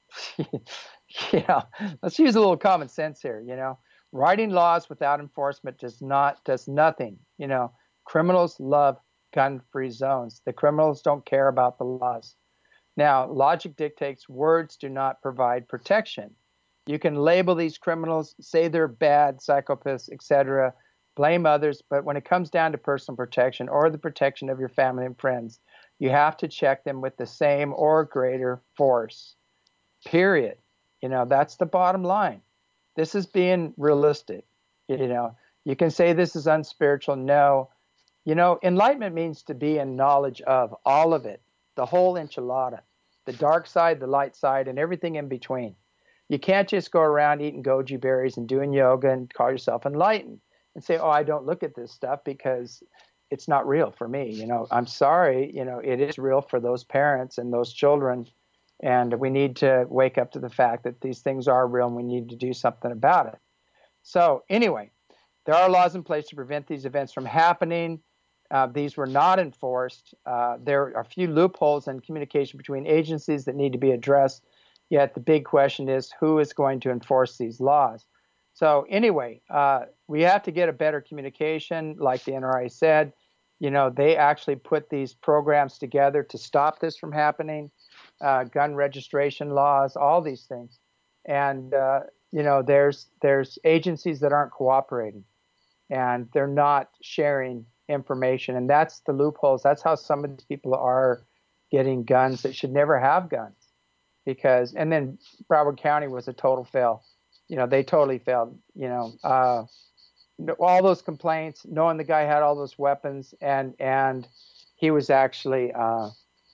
Speaker 1: you know, let's use a little common sense here, you know? Writing laws without enforcement does not does nothing. You know, criminals love gun-free zones. The criminals don't care about the laws. Now, logic dictates words do not provide protection. You can label these criminals, say they're bad, psychopaths, et cetera, blame others, but when it comes down to personal protection or the protection of your family and friends, you have to check them with the same or greater force. Period. You know, that's the bottom line. This is being realistic. You know, you can say this is unspiritual. No. You know, enlightenment means to be in knowledge of all of it, the whole enchilada, the dark side, the light side, and everything in between. You can't just go around eating goji berries and doing yoga and call yourself enlightened and say, oh, I don't look at this stuff because it's not real for me. You know, I'm sorry. You know, it is real for those parents and those children. And we need to wake up to the fact that these things are real and we need to do something about it. So anyway, there are laws in place to prevent these events from happening. Uh, these were not enforced. Uh, there are a few loopholes in communication between agencies that need to be addressed. Yet the big question is, who is going to enforce these laws? So anyway, uh, we have to get a better communication. Like the N R A said, you know, they actually put these programs together to stop this from happening. Uh, gun registration laws, all these things. And, uh, you know, there's there's agencies that aren't cooperating and they're not sharing information. And that's the loopholes. That's how some of these people are getting guns that should never have guns. because, and then Broward County was a total fail. You know, they totally failed, you know, uh, all those complaints, knowing the guy had all those weapons, and, and he was actually, uh,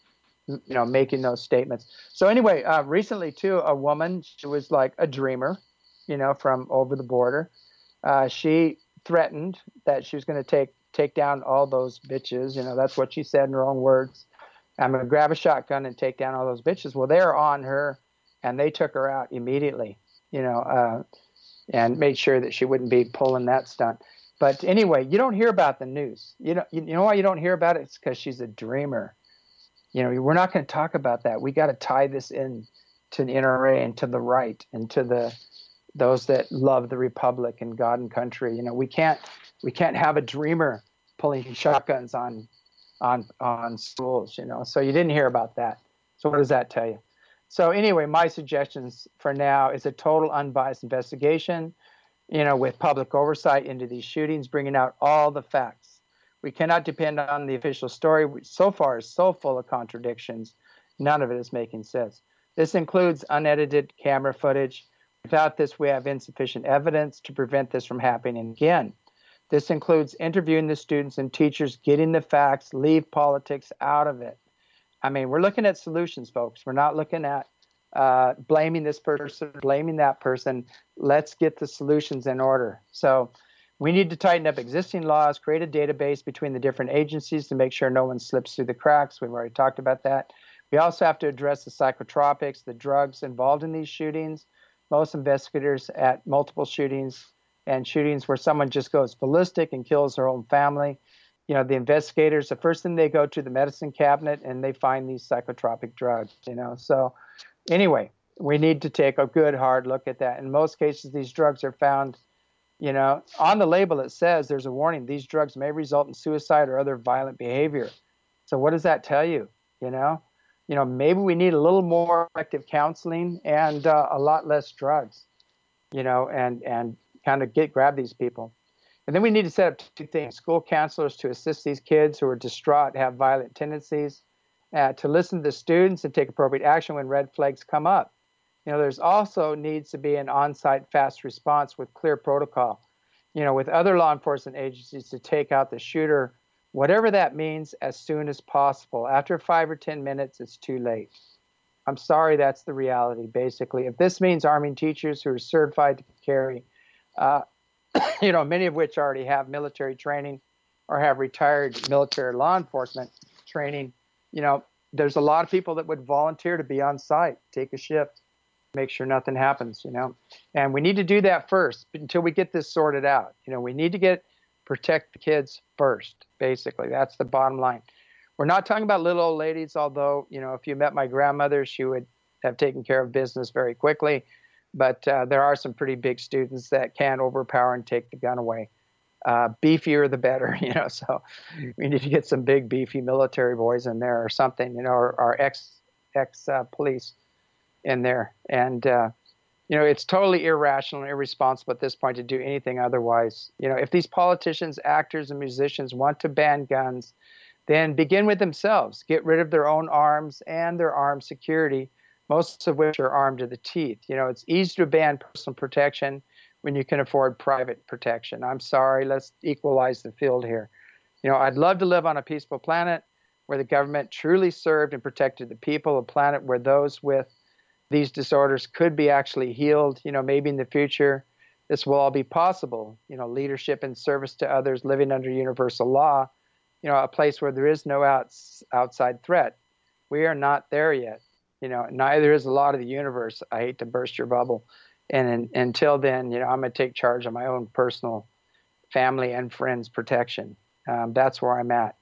Speaker 1: you know, making those statements. So anyway, uh, recently too, a woman, she was like a dreamer, you know, from over the border. Uh, she threatened that she was going to take, take down all those bitches. You know, that's what she said in her own words. I'm going to grab a shotgun and take down all those bitches. Well, they're on her, and they took her out immediately, you know, uh, and made sure that she wouldn't be pulling that stunt. But anyway, you don't hear about the news. You know, you know why you don't hear about it? It's because she's a dreamer. You know, we're not going to talk about that. We got to tie this in to the N R A and to the right and to the those that love the republic and God and country. You know, we can't we can't have a dreamer pulling shotguns on on on schools. You know, so you didn't hear about that. So what does that tell you? So anyway, my suggestions for now is a total unbiased investigation, you know, with public oversight into these shootings, bringing out all the facts. We cannot depend on the official story, which so far is so full of contradictions. None of it is making sense. This includes unedited camera footage. Without this, we have insufficient evidence to prevent this from happening again. This includes interviewing the students and teachers, getting the facts, leave politics out of it. I mean, we're looking at solutions, folks. We're not looking at uh, blaming this person, blaming that person. Let's get the solutions in order. So we need to tighten up existing laws, create a database between the different agencies to make sure no one slips through the cracks. We've already talked about that. We also have to address the psychotropics, the drugs involved in these shootings. Most investigators at multiple shootings and shootings where someone just goes ballistic and kills their own family, you know, the investigators, the first thing they go to the medicine cabinet and they find these psychotropic drugs, you know. So anyway, we need to take a good hard look at that. In most cases, these drugs are found, you know, on the label it says there's a warning, these drugs may result in suicide or other violent behavior. So what does that tell you? You know, you know, maybe we need a little more effective counseling and uh, a lot less drugs, you know, and, and kind of get, grab these people. And then we need to set up two things: school counselors to assist these kids who are distraught, have violent tendencies, uh, to listen to the students and take appropriate action when red flags come up. You know, there's also needs to be an on-site fast response with clear protocol, you know, with other law enforcement agencies to take out the shooter, whatever that means, as soon as possible. After five or ten minutes, it's too late. I'm sorry, that's the reality, basically. If this means arming teachers who are certified to carry, uh, you know, many of which already have military training or have retired military law enforcement training, you know, there's a lot of people that would volunteer to be on site, take a shift, make sure nothing happens, you know. And we need to do that first until we get this sorted out. You know, we need to get, protect the kids first, basically. That's the bottom line. We're not talking about little old ladies, although, you know, if you met my grandmother, she would have taken care of business very quickly. But uh, there are some pretty big students that can overpower and take the gun away. Uh, beefier the better, you know. So we need to get some big, beefy military boys in there or something, you know, or, or ex ex uh, police in there. And uh, you know, it's totally irrational and irresponsible at this point to do anything otherwise. You know, if these politicians, actors, and musicians want to ban guns, then begin with themselves. Get rid of their own arms and their armed security, most of which are armed to the teeth. You know, it's easy to ban personal protection when you can afford private protection. I'm sorry, let's equalize the field here. You know, I'd love to live on a peaceful planet where the government truly served and protected the people, a planet where those with these disorders could be actually healed. You know, maybe in the future, this will all be possible. You know, leadership and service to others, living under universal law, you know, a place where there is no outs, outside threat. We are not there yet. You know, neither is a lot of the universe. I hate to burst your bubble. And in, until then, you know, I'm going to take charge of my own personal family and friends protection. Um, that's where I'm at.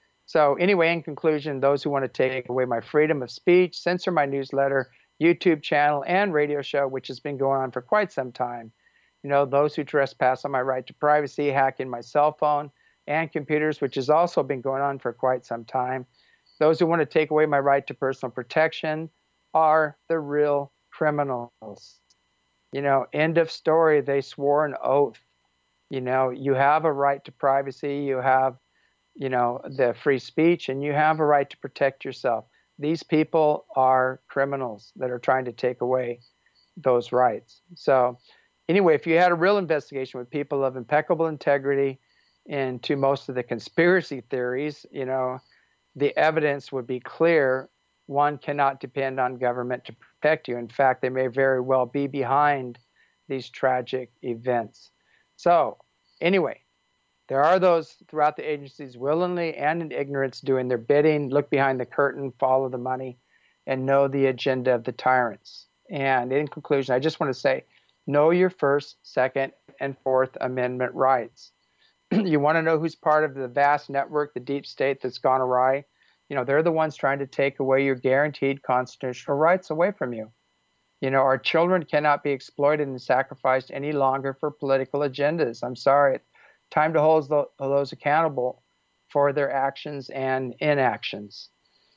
Speaker 1: So anyway, in conclusion, those who want to take away my freedom of speech, censor my newsletter, YouTube channel, and radio show, which has been going on for quite some time. You know, those who trespass on my right to privacy, hacking my cell phone and computers, which has also been going on for quite some time. Those who want to take away my right to personal protection are the real criminals. You know, end of story. They swore an oath. You know, you have a right to privacy. You have, you know, the free speech, and you have a right to protect yourself. These people are criminals that are trying to take away those rights. So anyway, if you had a real investigation with people of impeccable integrity into most of the conspiracy theories, you know, the evidence would be clear. One cannot depend on government to protect you. In fact, they may very well be behind these tragic events. So anyway, there are those throughout the agencies willingly and in ignorance doing their bidding, look behind the curtain, follow the money, and know the agenda of the tyrants. And in conclusion, I just want to say, know your First, Second, and Fourth Amendment rights. You want to know who's part of the vast network, the deep state that's gone awry? You know, they're the ones trying to take away your guaranteed constitutional rights away from you. You know, our children cannot be exploited and sacrificed any longer for political agendas. I'm sorry. Time to hold those accountable for their actions and inactions.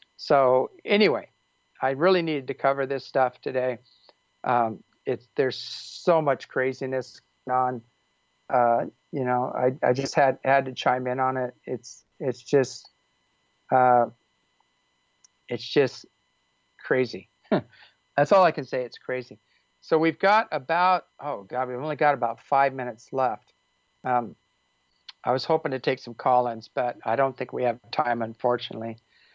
Speaker 1: So anyway, I really needed to cover this stuff today. Um, it's there's so much craziness going on. Uh, you know, I, I just had had to chime in on it. It's it's just uh, it's just crazy. That's all I can say. It's crazy. So we've got about oh god, we've only got about five minutes left. Um, I was hoping to take some call-ins, but I don't think we have time, unfortunately.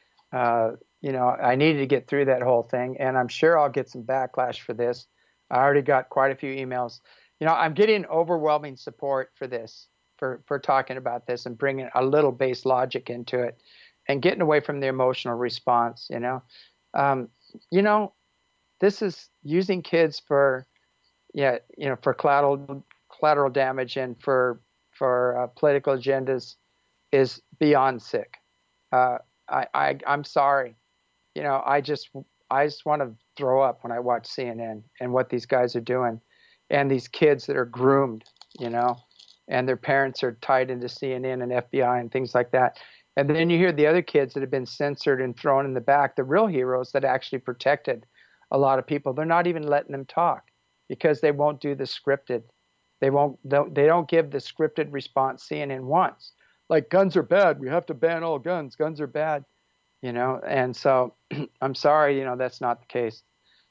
Speaker 1: Uh, you know, I needed to get through that whole thing, and I'm sure I'll get some backlash for this. I already got quite a few emails. You know, I'm getting overwhelming support for this, for, for talking about this and bringing a little base logic into it and getting away from the emotional response, you know. Um, you know, this is using kids for, yeah, you know, for collateral, collateral damage and for for uh, political agendas is beyond sick. Uh, I, I, I'm sorry. You know, I just, I just want to throw up when I watch C N N and what these guys are doing and these kids that are groomed, you know, and their parents are tied into C N N and F B I and things like that. And then you hear the other kids that have been censored and thrown in the back, the real heroes that actually protected a lot of people. They're not even letting them talk because they won't do the scripted. They won't. They don't give the scripted response C N N wants. Like, guns are bad. We have to ban all guns. Guns are bad, you know. And so, I'm sorry, you know, that's not the case.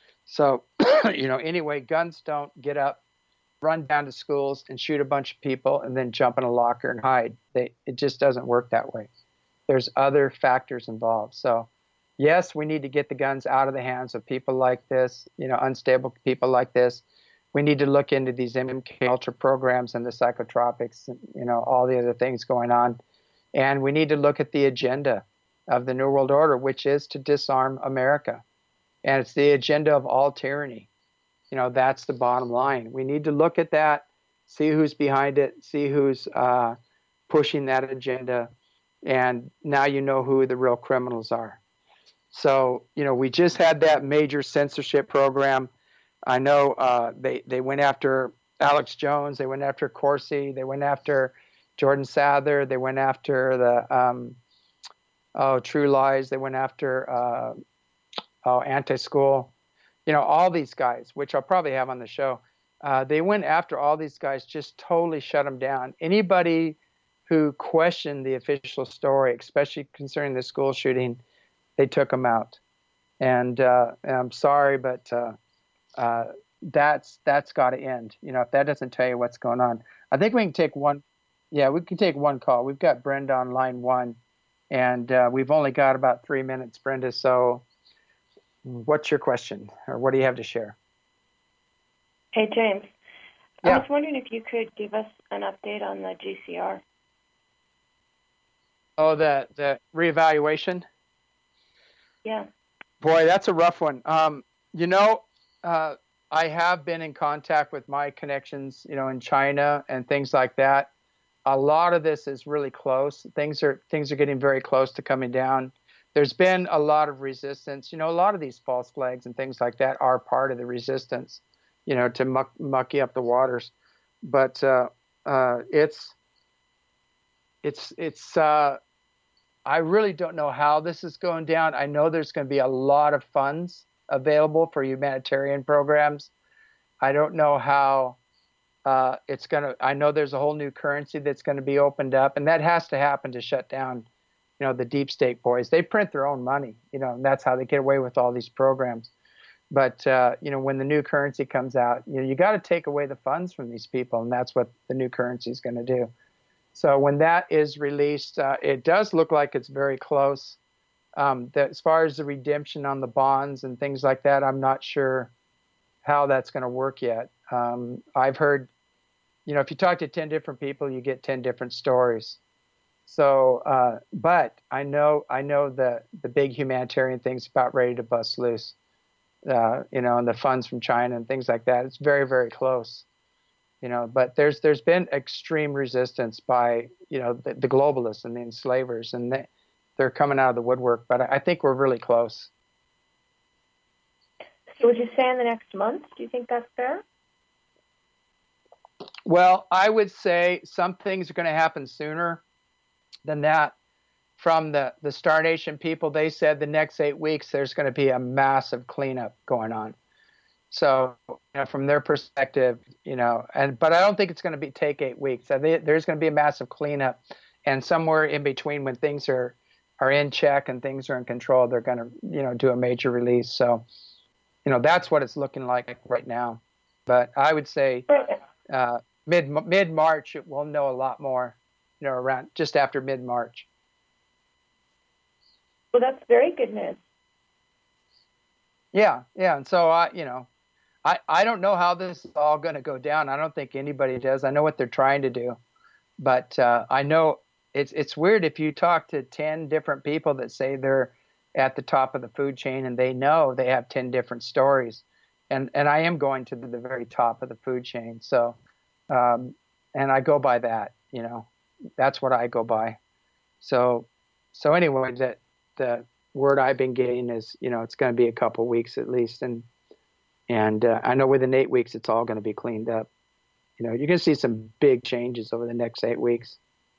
Speaker 1: So, you know, anyway, guns don't get up, run down to schools and shoot a bunch of people and then jump in a locker and hide. They, it just doesn't work that way. There's other factors involved. So, yes, we need to get the guns out of the hands of people like this, you know, unstable people like this. We need to look into these M K Ultra programs and the psychotropics, and, you know, all the other things going on. And we need to look at the agenda of the New World Order, which is to disarm America. And it's the agenda of all tyranny. You know, that's the bottom line. We need to look at that, see who's behind it, see who's uh, pushing that agenda. And now you know who the real criminals are. So, you know, we just had that major censorship program. I know uh, they, they went after Alex Jones. They went after Corsi. They went after Jordan Sather. They went after the, um, oh, True Lies. They went after, uh, oh, Anti-School. You know, all these guys, which I'll probably have on the show. Uh, they went after all these guys, just totally shut them down. Anybody who questioned the official story, especially concerning the school shooting, they took them out. And, uh, and I'm sorry, but... Uh, Uh, that's that's got to end. You know, if that doesn't tell you what's going on, I think we can take one. Yeah, we can take one call. We've got Brenda on line one, and uh, we've only got about three minutes, Brenda. So, what's your question, or what do you have to share?
Speaker 2: Hey, James.
Speaker 1: Yeah.
Speaker 2: I was wondering if you could give us an update on the G C R.
Speaker 1: Oh, the the reevaluation.
Speaker 2: Yeah.
Speaker 1: Boy, that's a rough one. Um, you know. Uh, I have been in contact with my connections, you know, in China and things like that. A lot of this is really close. Things are things are getting very close to coming down. There's been a lot of resistance. You know, a lot of these false flags and things like that are part of the resistance, you know, to muck, mucky up the waters. But uh, uh, it's it's it's. Uh, I really don't know how this is going down. I know there's going to be a lot of funds available for humanitarian programs. I don't know how uh, it's going to, I know there's a whole new currency that's going to be opened up, and that has to happen to shut down, you know, the deep state boys. They print their own money, you know, and that's how they get away with all these programs. But, uh, you know, when the new currency comes out, you know, you got to take away the funds from these people, and that's what the new currency is going to do. So when that is released, uh, it does look like it's very close. Um, that as far as the redemption on the bonds and things like that, I'm not sure how that's going to work yet. Um, I've heard, you know, if you talk to ten different people, you get ten different stories. So, uh, but I know, I know the, the big humanitarian thing's about ready to bust loose, uh, you know, and the funds from China and things like that. It's very, very close, you know, but there's, there's been extreme resistance by, you know, the, the globalists and the enslavers, and they, they're coming out of the woodwork, but I think we're really close.
Speaker 2: So would you say in the next month? Do you think that's fair?
Speaker 1: Well, I would say some things are going to happen sooner than that. From the, the Star Nation people, they said the next eight weeks there's going to be a massive cleanup going on. So, you know, from their perspective, you know, and but I don't think it's going to be take eight weeks. So they, there's going to be a massive cleanup, and somewhere in between, when things are are in check and things are in control, they're going to, you know, do a major release. So, you know, that's what it's looking like right now. But I would say uh, mid mid March we'll know a lot more. You know, around just after mid March.
Speaker 2: Well, that's very good news.
Speaker 1: Yeah, yeah, and so I, you know, I I don't know how this is all going to go down. I don't think anybody does. I know what they're trying to do, but uh, I know it's it's weird if you talk to ten different people that say they're at the top of the food chain, and they know they have ten different stories, and and I am going to the, the very top of the food chain. So, um, and I go by that, you know, that's what I go by. So, so anyway, that the word I've been getting is, you know, it's going to be a couple weeks at least, and and uh, I know within eight weeks it's all going to be cleaned up. You know, you're going to see some big changes over the next eight weeks,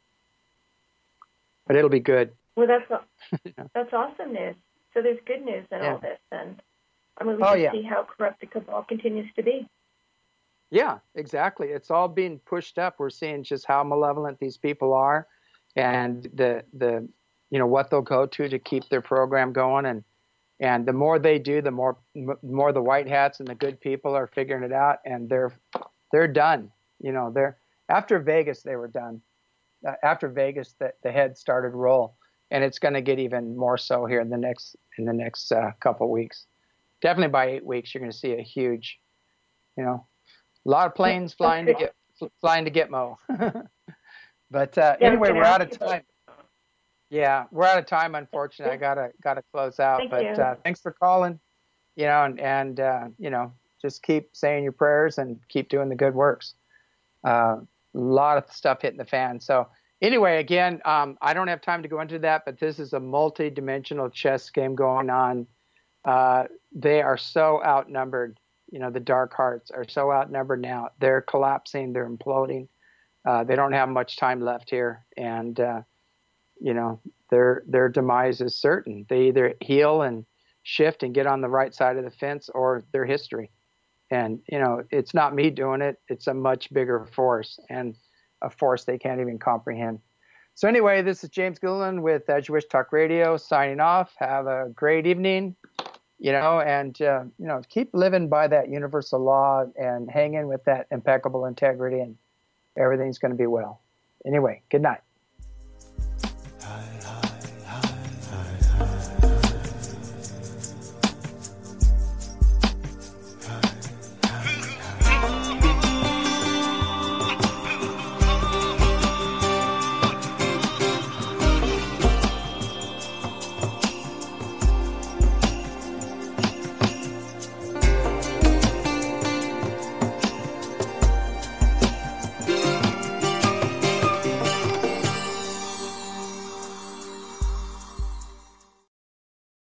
Speaker 1: but it'll be good.
Speaker 2: Well, that's that's awesome news. So there's good news in
Speaker 1: Yeah.
Speaker 2: all this, and I mean, we
Speaker 1: Oh,
Speaker 2: can
Speaker 1: yeah.
Speaker 2: see how corrupt the cabal continues to be.
Speaker 1: Yeah, exactly. It's all being pushed up. We're seeing just how malevolent these people are, and the the you know what they'll go to to keep their program going, and and the more they do, the more m- more the white hats and the good people are figuring it out, and they're they're done. You know, they're after Vegas they were done. Uh, after Vegas, the the head started roll, and it's going to get even more so here in the next in the next uh, couple weeks. Definitely by eight weeks, you're going to see a huge, you know. A lot of planes flying to get flying to Gitmo. But uh,
Speaker 2: Yeah,
Speaker 1: anyway,
Speaker 2: I'm
Speaker 1: we're
Speaker 2: gonna
Speaker 1: out of
Speaker 2: ask you
Speaker 1: time. Yeah, we're out of time. Unfortunately, I gotta gotta close out.
Speaker 2: Thank
Speaker 1: but
Speaker 2: you.
Speaker 1: uh, thanks for calling. You know, and and uh, you know, just keep saying your prayers and keep doing the good works. Uh, a lot of stuff hitting the fan. So anyway, again, um, I don't have time to go into that, but this is a multi-dimensional chess game going on. Uh, they are so outnumbered. You know, the Dark Hearts are so outnumbered now. They're collapsing. They're imploding. Uh, they don't have much time left here, and uh, you know, their their demise is certain. They either heal and shift and get on the right side of the fence, or their history. And you know, it's not me doing it. It's a much bigger force, and a force they can't even comprehend. So anyway, this is James Gilliland with As You Wish Talk Radio signing off. Have a great evening. You know, and, uh, you know, keep living by that universal law and hang in with that impeccable integrity, and everything's going to be well. Anyway, good night.